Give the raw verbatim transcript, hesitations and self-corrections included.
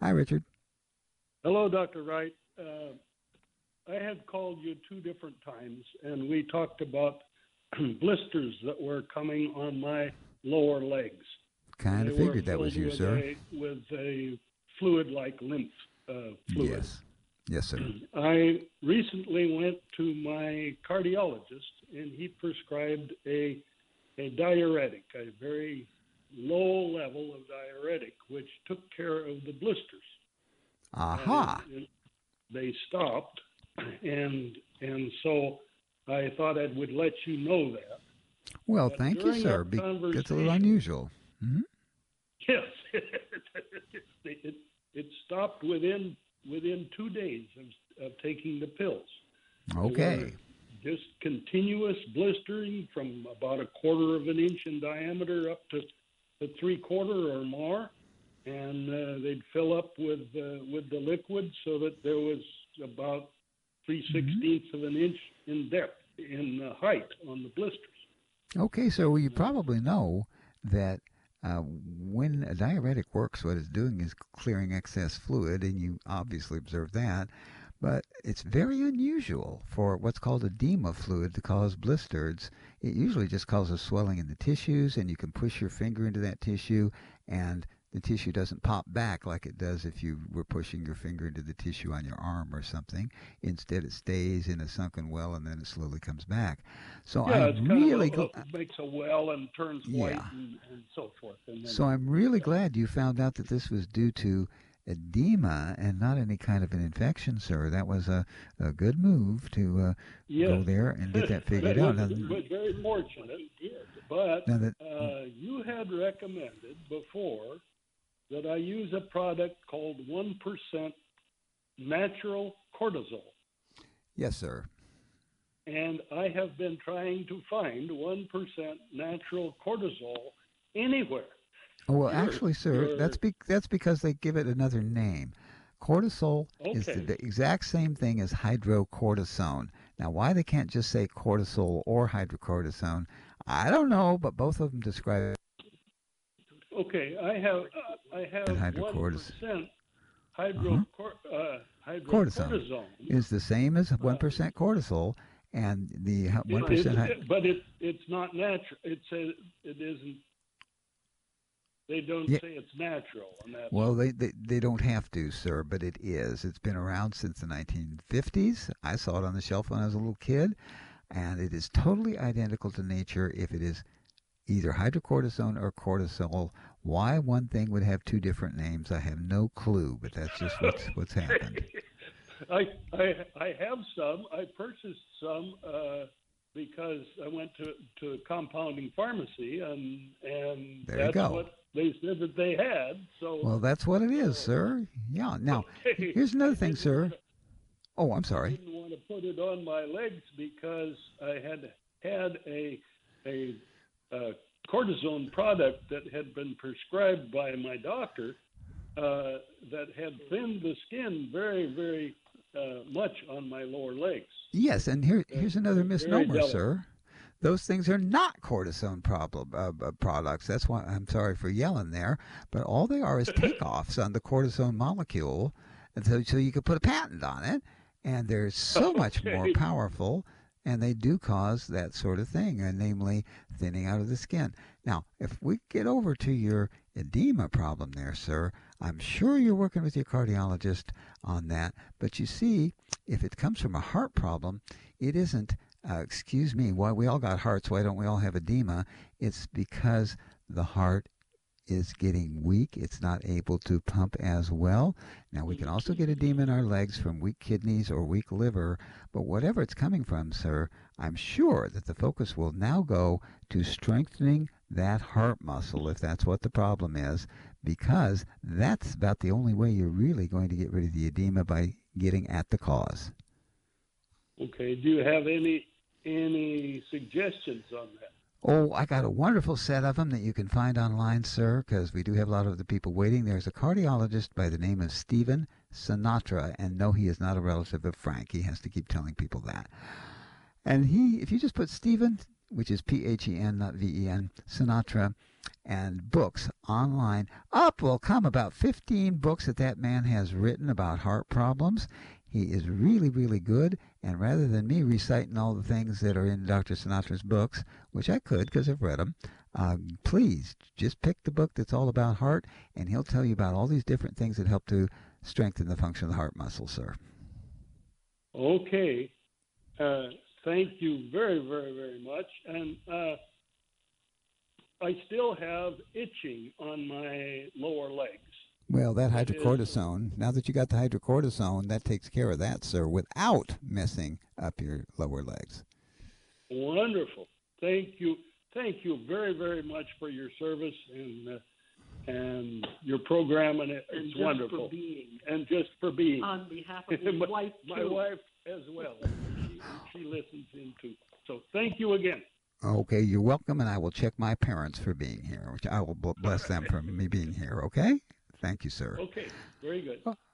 Hi, Richard. Hello, Doctor Wright. Uh, I had called you two different times, and we talked about blisters that were coming on my lower legs. Kind They of were figured that was filled you, with sir. a with a fluid like lymph uh, fluid. Yes. Yes, sir. I recently went to my cardiologist, and he prescribed a a diuretic, a very low level of diuretic, which took care of the blisters, and it, Aha. it, they stopped, and and so I thought I would let you know that. Well, But thank you, during our sir. Be- That's a little conversation, unusual. Hmm. yes, it, it stopped within within two days of, of taking the pills. They were Okay. just continuous blistering from about a quarter of an inch in diameter up to, to three quarter or more, and uh, they'd fill up with uh, with the liquid so that there was about three Hmm. sixteenths of an inch in depth in uh, height on the blisters. Okay, so well, you probably know that uh, when a diuretic works, what it's doing is clearing excess fluid, and you obviously observe that. But it's very unusual for what's called edema fluid to cause blisters. It usually just causes swelling in the tissues, and you can push your finger into that tissue, and the tissue doesn't pop back like it does if you were pushing your finger into the tissue on your arm or something. Instead, it stays in a sunken well, and then it slowly comes back. So Yeah, it's I'm kind of a, really a gl- makes a well and turns white yeah. and, and so forth, and then So I'm really yeah, glad you found out that this was due to edema and not any kind of an infection, sir. That was a, a good move to uh, yes, go there and get that figured it out. was Now, it was very fortunate. But now that, uh, you had recommended before that I use a product called one percent natural cortisol. yes, sir. And I have been trying to find one percent natural cortisol anywhere. Oh, well, Your, actually, sir, that's your, be- that's because they give it another name. Cortisol is the, okay, the exact same thing as hydrocortisone. Now, why they can't just say cortisol or hydrocortisone, I don't know, but both of them describe okay, I have, uh, I have hydrocortisone. one percent hydro, Uh-huh. uh, Cortisone hydrocortisone. is the same as Uh, one percent cortisol, and the it, one percent. it's, Hy- it, but it, it's not natural. It says it isn't. They don't yeah, say it's natural, and that's well, they, they, they don't have to, sir, but it is. It's been around since the nineteen fifties. I saw it on the shelf when I was a little kid, and it is totally identical to nature if it is either hydrocortisone or cortisol. Why one thing would have two different names, I have no clue, but that's just what's what's happened. okay. I, I I have some. I purchased some uh, because I went to to a compounding pharmacy, and and There you that's go. what they said that they had. So Well, that's what it is, so sir. Yeah. Now, okay, here's another I thing, didn't want sir. to Oh, I'm I sorry. didn't want to put it on my legs because I had had a a, uh cortisone product that had been prescribed by my doctor uh, that had thinned the skin very very uh, much on my lower legs. Yes, It, and here uh, here's another they're very misnomer, delicate. sir. Those things are not cortisone problem uh, uh, products. That's why I'm sorry for yelling there, but all they are is takeoffs on the cortisone molecule, and so so you could put a patent on it, and they're so much more Okay. powerful, and they do cause that sort of thing, uh, namely thinning out of the skin. Now, if we get over to your edema problem there, sir, I'm sure you're working with your cardiologist on that, but you see, if it comes from a heart problem, it isn't uh, excuse me, why we all got hearts, why don't we all have edema? It's because the heart is getting weak. It's not able to pump as well. Now, we can also get edema in our legs from weak kidneys or weak liver, but whatever it's coming from, sir, I'm sure that the focus will now go to strengthening that heart muscle, if that's what the problem is, because that's about the only way you're really going to get rid of the edema by getting at the cause. Okay. Do you have any any suggestions on that? Oh, I got a wonderful set of them that you can find online, sir, because we do have a lot of the people waiting. There's a cardiologist by the name of Stephen Sinatra, and no, he is not a relative of Frank. He has to keep telling people that. And he, if you just put Stephen which is P H E N, not V E N, Sinatra, and books online. Up will come about fifteen books that that man has written about heart problems. He is really, really good, and rather than me reciting all the things that are in Doctor Sinatra's books, which I could because I've read them, uh, please just pick the book that's all about heart, and he'll tell you about all these different things that help to strengthen the function of the heart muscle, sir. Okay. Uh, thank you very, very, very much. And uh, I still have itching on my lower legs. Well, that hydrocortisone, now that you got the hydrocortisone, that takes care of that, sir, without messing up your lower legs. Wonderful. Thank you. Thank you very, very much for your service and uh, and your program, and it, and it's just wonderful. For being. And just for being. On behalf of his my, wife, my too. wife as well. She, she listens in too. So thank you again. Okay, you're welcome, and I will check my parents for being here, which I will bless them for me being here, okay? Thank you, sir. Okay, very good. Oh.